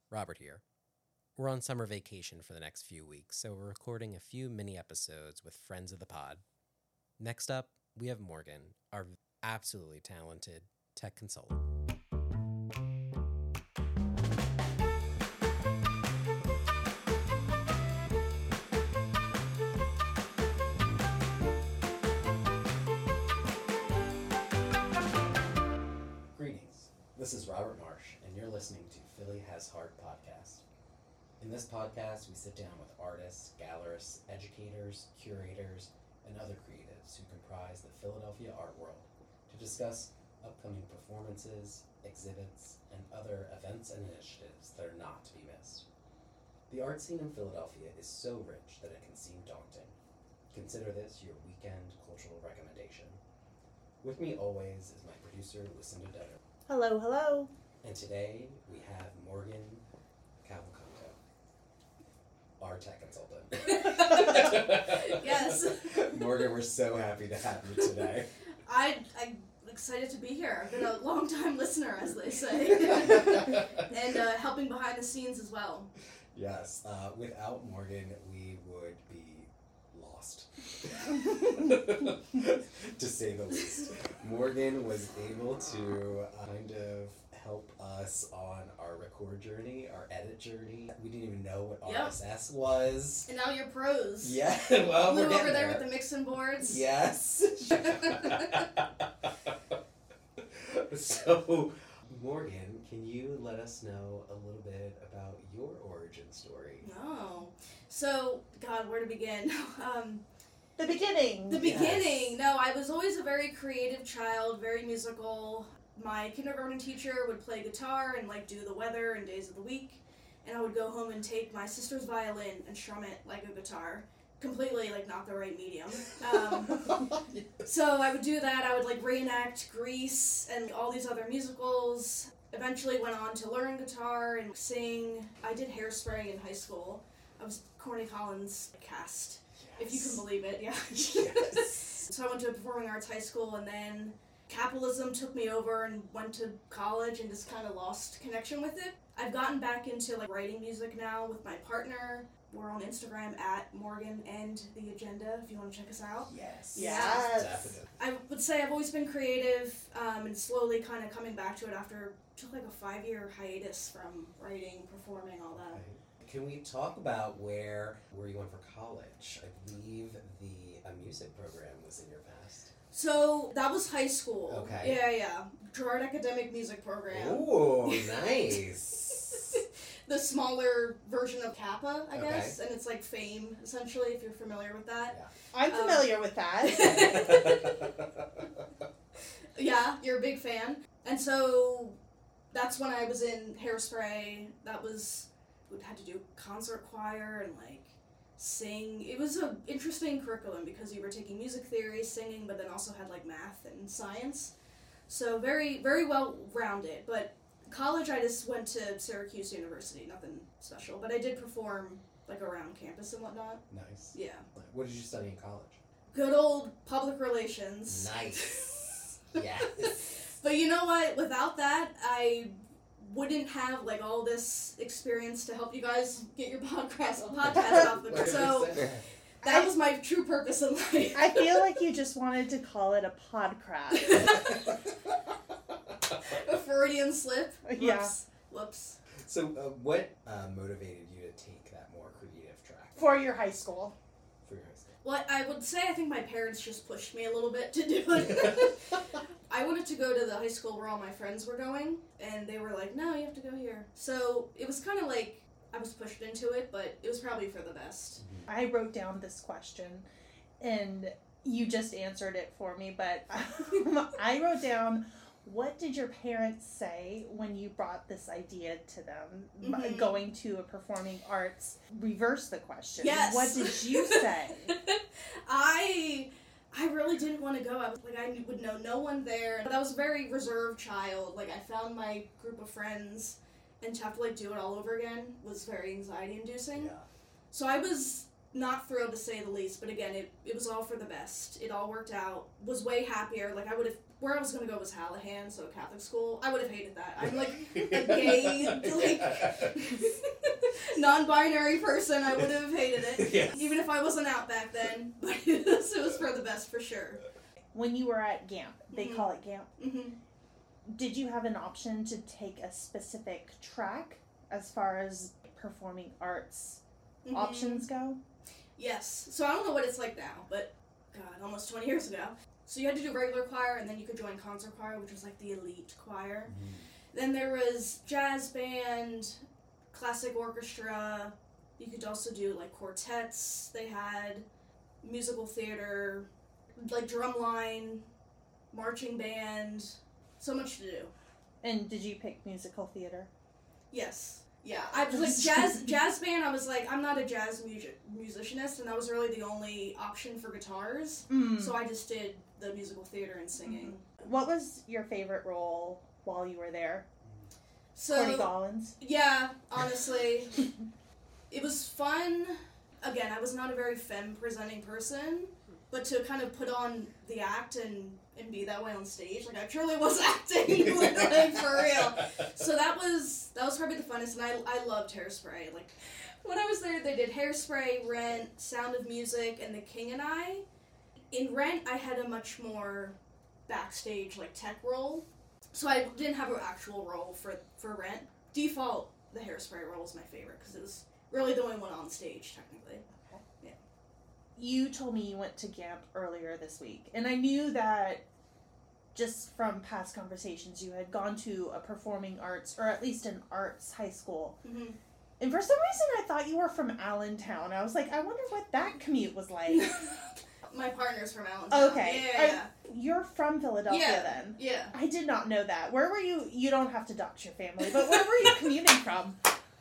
Robert here. We're on summer vacation for the next few weeks, so we're recording a few mini episodes with friends of the pod. Next up, we have Morgan, our absolutely talented tech consultant. Greetings. This is Robert Marsh, and you're listening to Philly Has Heart podcast. In this podcast, we sit down with artists, gallerists, educators, curators, and other creatives who comprise the Philadelphia art world to discuss upcoming performances, exhibits, and other events and initiatives that are not to be missed. The art scene in Philadelphia is so rich that it can seem daunting. Consider this your weekend cultural recommendation. With me always is my producer, Lucinda Dutter. Hello, hello. And today we have Morgan Cavalcanto, our tech consultant. Yes. Morgan, we're so happy to have you today. I'm excited to be here. I've been a long-time listener, as they say, and helping behind the scenes as well. Yes. Without Morgan, we would be lost, to say the least. Morgan was able to kind of help us on our record journey, our edit journey. We didn't even know what Yep. RSS was. And now you're pros. Yeah, well, we're Flew getting over there with the mixing boards. Yes. So, Morgan, can you let us know a little bit about your origin story? No. So, God, where to begin? The beginning. The beginning. No, I was always a very creative child, very musical. My kindergarten teacher would play guitar and do the weather and days of the week, and I would go home and take my sister's violin and strum it like a guitar. Completely not the right medium. So I would do that. I would reenact Grease and all these other musicals. Eventually went on to learn guitar and sing. I did Hairspray in high school. I was Corny Collins cast. If you can believe it, yeah. Yes. So I went to a performing arts high school, and then capitalism took me over and went to college and just kind of lost connection with it. I've gotten back into writing music now with my partner. We're on Instagram at Morgan and the Agenda if you want to check us out. Yes. Yes. Definitely. I would say I've always been creative and slowly kind of coming back to it after took a 5-year hiatus from writing, performing, all that. Can we talk about where you went for college? I believe the music program was in your past. So that was high school. Okay. Yeah. Girard Academic Music Program. Ooh, nice. The smaller version of Kappa, I Okay. guess, and it's Fame, essentially, if you're familiar with that. I'm familiar with that. Yeah, you're a big fan. And so that's when I was in Hairspray. We had to do concert choir and sing. It was an interesting curriculum because you were taking music theory, singing, but then also had math and science. So very, very well rounded. But college, I just went to Syracuse University, nothing special. But I did perform around campus and whatnot. Nice. Yeah. What did you study in college? Good old public relations. Nice. Yes. But you know what? Without that, I wouldn't have all this experience to help you guys get your podcast off the ground. So that was my true purpose in life. I feel like you just wanted to call it a podcast. A Freudian slip. Yeah. Whoops. So what motivated you to take that more creative track For your high school. for your high school? Well, I would say I think my parents just pushed me a little bit to do it. I wanted to go to the high school where all my friends were going, and they were like, no, you have to go here. So it was kind of I was pushed into it, but it was probably for the best. I wrote down this question, and you just answered it for me, but I wrote down, what did your parents say when you brought this idea to them, going to a performing arts? Reverse the question. Yes. What did you say? I really didn't want to go. I was I would know no one there. But I was a very reserved child. I found my group of friends, and to have to do it all over again was very anxiety inducing. Yeah. So I was not thrilled to say the least, but again, it was all for the best. It all worked out. Was way happier. Like, I would have, where I was going to go was Hallahan, so Catholic school. I would have hated that. I'm like a gay, like, non-binary person. I would have hated it. Yes. Even if I wasn't out back then. But it was for the best for sure. When you were at GAMP, they Mhm. call it GAMP, Mm-hmm. did you have an option to take a specific track as far as performing arts Mm-hmm. options go? Yes. So I don't know what it's like now, but God, almost 20 years ago. So you had to do regular choir, and then you could join concert choir, which was like the elite choir. Then there was jazz band, classic orchestra. You could also do like quartets. They had musical theater, like drumline, marching band. So much to do. And did you pick musical theater? Yes. Yeah, I was like jazz band. I was like, I'm not a jazz musicianist, and that was really the only option for guitars. So I just did the musical theater and singing. What was your favorite role while you were there? So Corny Collins? yeah, honestly, it was fun. Again, I was not a very femme presenting person, but to kind of put on the act and be that way on stage, like I truly was acting, like for real. So that was probably the funnest, and I loved Hairspray. Like when I was there, they did Hairspray, Rent, Sound of Music, and The King and I. In Rent, I had a much more backstage like tech role, so I didn't have an actual role for Rent. Default, the Hairspray role is my favorite because it was really the only one on stage technically. You told me you went to GAMP earlier this week, and I knew that just from past conversations you had gone to a performing arts, or at least an arts high school. Mm-hmm. And for some reason I thought you were from Allentown. I was like, I wonder what that commute was like. My partner's from Allentown. Okay. Yeah. You're from Philadelphia Yeah. then? Yeah. I did not know that. Where were you? You don't have to dox your family, but where were you commuting from?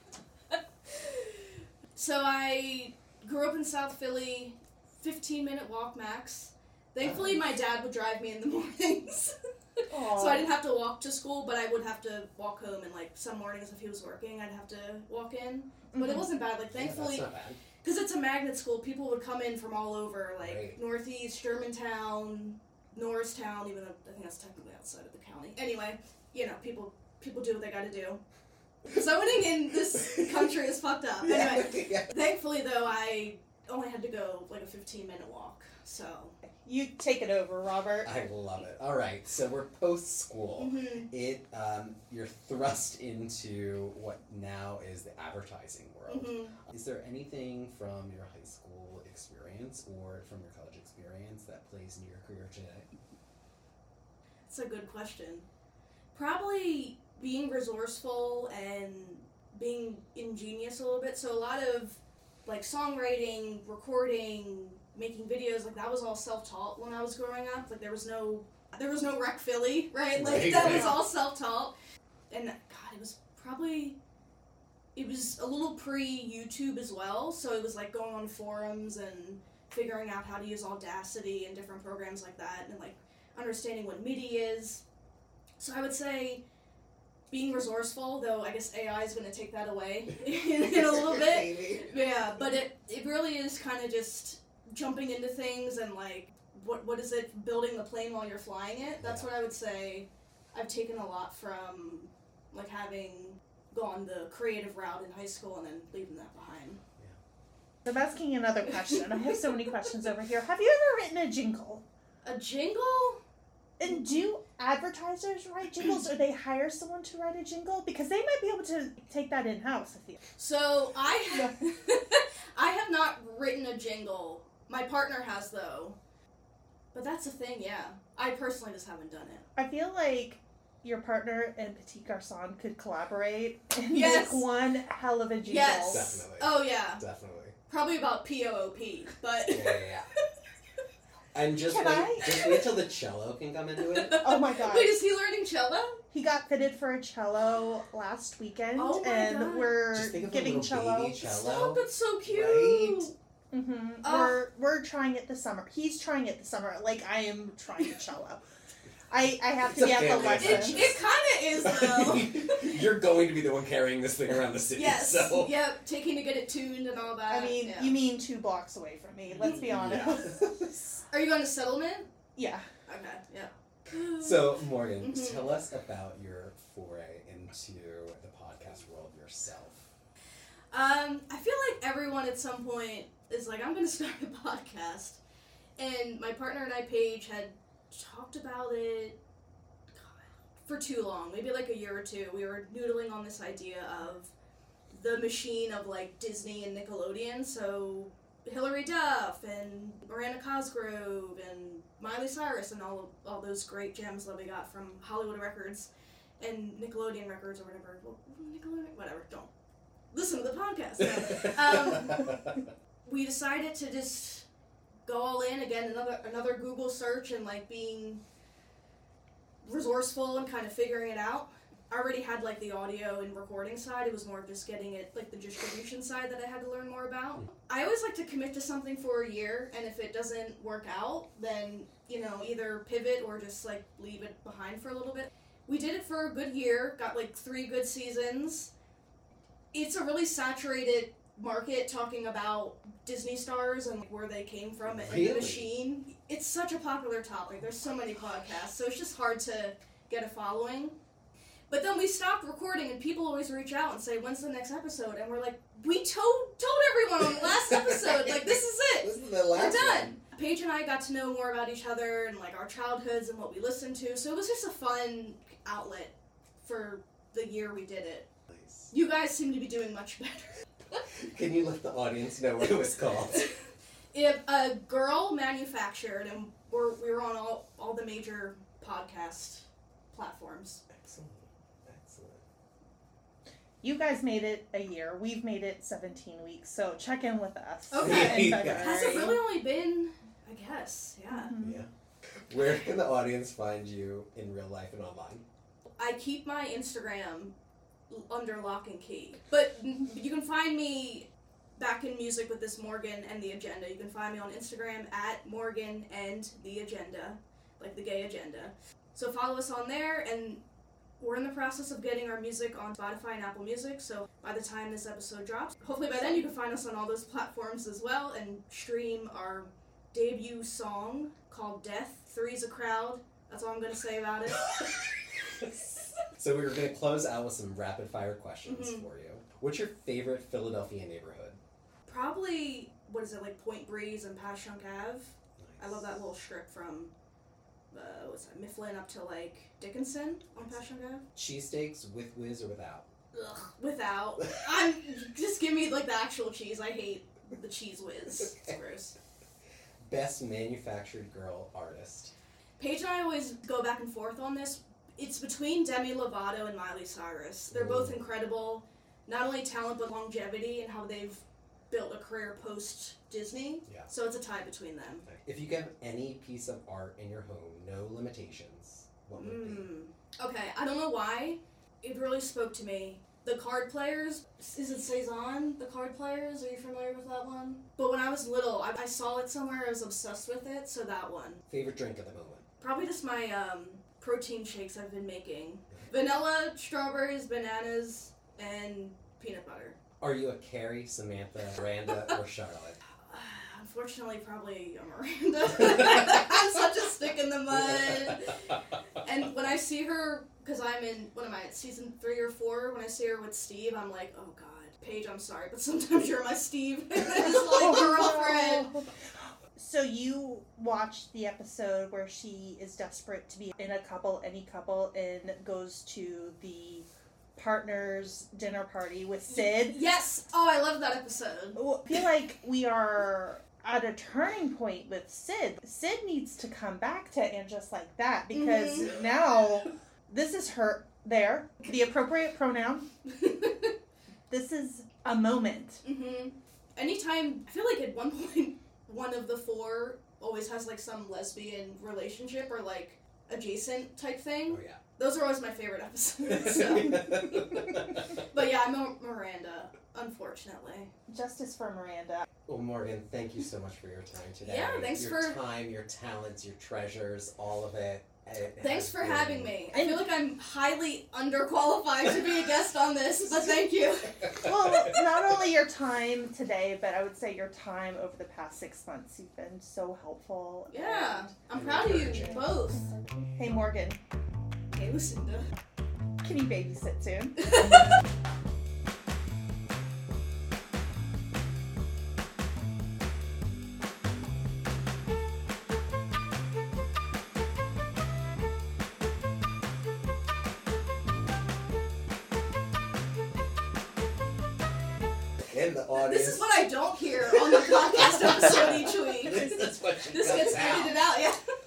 So I grew up in South Philly, 15-minute walk max. Thankfully, my dad would drive me in the mornings. Aw. So I didn't have to walk to school, but I would have to walk home, and like some mornings if he was working, I'd have to walk in. But it wasn't bad. Like thankfully, Yeah, that's not bad. because it's a magnet school, people would come in from all over, like Right. Northeast, Germantown, Norristown, even though I think that's technically outside of the county. Anyway, you know, people do what they gotta do. Zoning in this country is fucked up. Anyway, Yeah. thankfully though, I only had to go like a 15-minute walk, so. You take it over, Robert. I love it. All right, so we're post school. Mm-hmm. You're thrust into what now is the advertising world. Mm-hmm. Is there anything from your high school experience or from your college experience that plays into your career today? That's a good question. Probably being resourceful and being ingenious a little bit. So a lot of like songwriting, recording, making videos, like that was all self-taught when I was growing up. Like there was no Rec Philly, right? Like Right. that was all self-taught. And God, it was a little pre-YouTube as well. So it was like going on forums and figuring out how to use Audacity and different programs like that, and like understanding what MIDI is. So I would say being resourceful, though I guess AI is going to take that away in a little bit. Maybe. Yeah, but it really is kind of just jumping into things and like, what is it, building the plane while you're flying it? That's Yeah. what I would say I've taken a lot from, like having gone the creative route in high school and then leaving that behind. I'm asking another question. I have so many questions over here. Have you ever written a jingle? A jingle? And do advertisers write jingles, or they hire someone to write a jingle? Because they might be able to take that in-house, I feel. So I have not written a jingle. My partner has, though. But that's the thing, yeah. I personally just haven't done it. I feel like your partner and Petit Garçon could collaborate and Yes. make one hell of a jingle. Yes. Definitely. Oh, yeah. Definitely. Probably about POOP, but... Yeah. And just Can wait till the cello can come into it. Oh my god. Wait, is he learning cello? He got fitted for a cello last weekend, Oh my and God. we're Just think of a giving little cello. baby cello. Stop, that's so cute. Right? Mm-hmm. Oh. We're trying it this summer. He's trying it this summer, like I am trying cello. I have to It's be a at the family lessons. It kind of is, though. You're going to be the one carrying this thing around the city. Yes. So. Yep. Taking to get it tuned and all that. I mean, yeah. you mean 2 blocks away from me. Let's be honest. Are you going to settlement? Yeah. Okay. Yeah. So, Morgan, Mhm. tell us about your foray into the podcast world yourself. I feel like everyone at some point is like, I'm going to start a podcast. And my partner and I, Paige, had talked about it for too long, maybe like a year or two. We were noodling on this idea of the machine of like Disney and Nickelodeon. So Hilary Duff and Miranda Cosgrove and Miley Cyrus and all those great gems that we got from Hollywood Records and Nickelodeon Records or whatever. Well, Nickelodeon, whatever. Don't listen to the podcast. We decided to just go all in again. Another Google search and like being resourceful and kind of figuring it out. I already had like the audio and recording side. It was more of just getting it like the distribution side that I had to learn more about. I always like to commit to something for a year, and if it doesn't work out, then either pivot or just like leave it behind for a little bit. We did it for a good year, got like 3 good seasons. It's a really saturated market talking about Disney stars and where they came from and the machine. It's such a popular topic. There's so many podcasts, so it's just hard to get a following. But then we stopped recording, and people always reach out and say, when's the next episode? And we're like, we told everyone on the last episode, like, this is it. This is the last We're done. one. Paige and I got to know more about each other and, like, our childhoods and what we listened to, so it was just a fun outlet for the year we did it. Nice. You guys seem to be doing much better. Can you let the audience know what it was called? If a girl manufactured, and we were on all the major podcast platforms. Excellent. Excellent. You guys made it a year. We've made it 17 weeks. So check in with us. Okay. in Yeah. February. Has it really only been, I guess, yeah. Mhm. Yeah. Where can the audience find you in real life and online? I keep my Instagram under lock and key. But you can find me back in music with this Morgan and the Agenda. You can find me on Instagram at Morgan and the Agenda, like the gay agenda. So follow us on there, and we're in the process of getting our music on Spotify and Apple Music, so by the time this episode drops, hopefully by then you can find us on all those platforms as well and stream our debut song called Death. 3's a crowd. That's all I'm going to say about it. So we're going to close out with some rapid fire questions Mhm. for you. What's your favorite Philadelphia neighborhood? Probably, what is it, like Point Breeze and Passyunk Ave. I love that little strip from, what's that, Mifflin up to like Dickinson on Passyunk Ave. Cheesesteaks with whiz or without? Ugh, without. Just give me like the actual cheese. I hate the cheese whiz. It's gross. Best manufactured girl artist? Paige and I always go back and forth on this. It's between Demi Lovato and Miley Cyrus. They're both incredible, not only talent but longevity and how they've built a career post Disney. Yeah. So it's a tie between them. If you could have any piece of art in your home, no limitations, what would it be? Okay, I don't know why. It really spoke to me. The Card Players. Is it Cezanne? The Card Players? Are you familiar with that one? But when I was little, I saw it somewhere. I was obsessed with it, so that one. Favorite drink at the moment? Probably just my protein shakes I've been making. Vanilla, strawberries, bananas, and peanut butter. Are you a Carrie, Samantha, Miranda, or Charlotte? Unfortunately, probably a Miranda. I'm such a stick in the mud. And when I see her, because I'm in, what am I, season 3 or 4, when I see her with Steve, I'm like, oh god, Paige, I'm sorry, but sometimes you're my Steve. It's like girlfriend. So you watched the episode where she is desperate to be in a couple, any couple, and goes to the partner's dinner party with Sid. Yes! Oh, I love that episode. I feel like we are at a turning point with Sid. Sid needs to come back to And Just Like That, because now this is her there, the appropriate pronoun. This is a moment. Anytime, I feel like at one point, one of the 4 always has like some lesbian relationship or like adjacent type thing. Oh, yeah. Those are always my favorite episodes. So. But yeah, I'm a Miranda, unfortunately. Justice for Miranda. Well, Morgan, thank you so much for your time today. Yeah, thanks your for... time, your talents, your treasures, all of it. Thanks for having me. I feel like I'm highly underqualified to be a guest on this, but thank you. Well, not only your time today, but I would say your time over the past 6 months. You've been so helpful. Yeah, I'm proud of you both. Hey, Morgan. Hey, Lucinda. Can you babysit soon? In the audience. This is what I don't hear on the podcast episode each week. This is what This gets edited out, yeah.